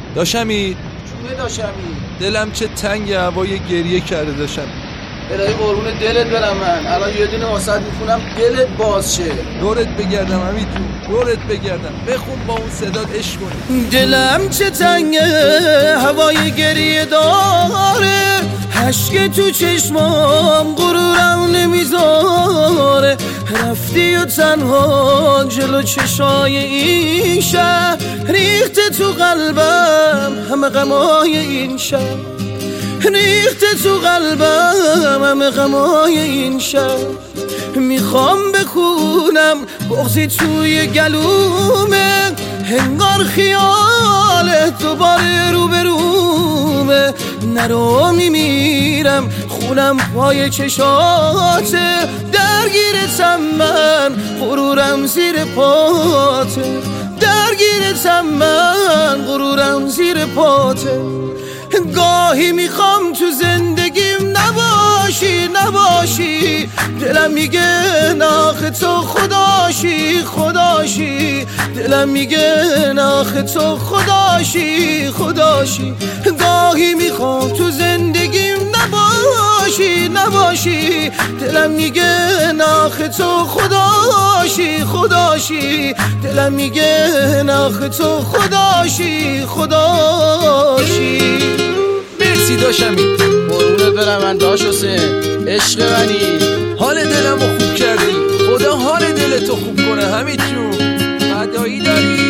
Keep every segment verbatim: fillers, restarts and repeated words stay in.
داشمی چونه داشمی دلم چه تنگ هوای گریه کرده داشمی. الهی قربون دلت برم من. الان یه دونه واسط میخونم دلت باز شه. دورت بگردم همین تو دورت بگردم. بخون با اون صدات عشق کنی. دلم چه تنگه هوای گریه داره، اشک تو چشمام غرورم نمیذاره. رفتی و تنها جلو چشای این شهر، ریخته تو قلبم همه غمای این شهر، ریخته تو قلبم همه غمای این شهر. میخوام بخونم بغضی توی گلومه، هنگار خیالت دوباره رو برومه. نرو میمیرم خونم پای چشاته، درگیرتم من غرورم زیر پاته، درگیرتم من غرورم زیر پاته. گاهی میخوام تو زندگیم نباشی نباشی، دلم میگه ناخ تو خداشی خداشی، دلم میگه ناخ تو خداشی خداشی. گاهی میخوام تو زندگیم نباشی نباشی، دلم میگه ناخ تو خداشی خداشی، دلم میگه ناخ تو خداشی خداشی. مرسی داشمی. قربونت برم من داش حسین عشق منی. حال دلمو خوب کردی، خدا حال دلتو خوب کنه همین جون. فدایی داری.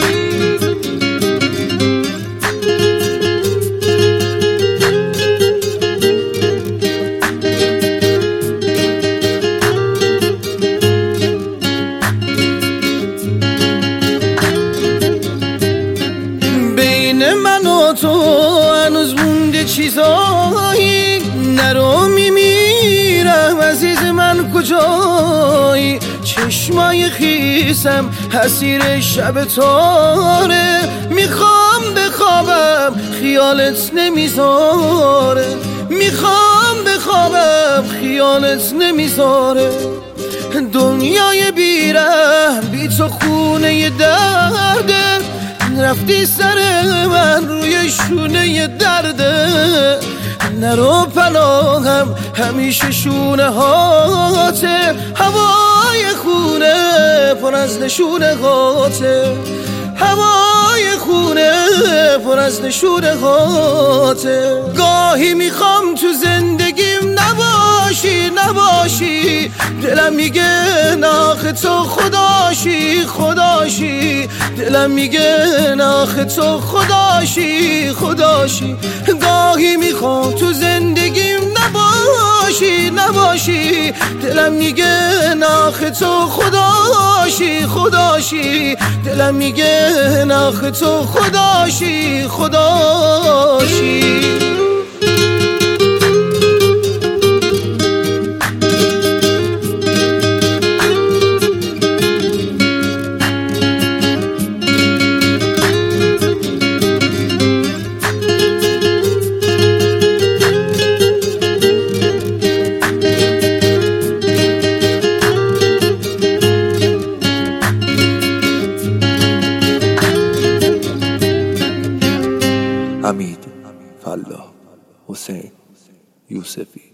بین من و تو هنوز مونده چیزایی، نرو میمیرم عزیز من کجایی. چشمای خیسم حسیر شب تاره، میخوام بخوابم خیالت نمیذاره، میخوام بخوابم خیالت نمیذاره. دنیای بیره بی تو خونه درده، رفتی سر من روی شونه درده. نرو پناهم همیشه شونه هاته، هوای خونه پر از نشونه هاته، هوای خونه پر از نشونه هاته. گاهی میخوام تو زندگیم نباشی نباشی، دلم میگه ناخ تو خداشی خداشی، دلم میگه ناخ تو خداشی خداشی. گاهی میخوام تو زندگیم نباشی نباشی، دلم میگه ناخ تو خداشی خداشی، دلم میگه ناخ تو خداشی خداشی. حمید فلاح حسین یوسفی.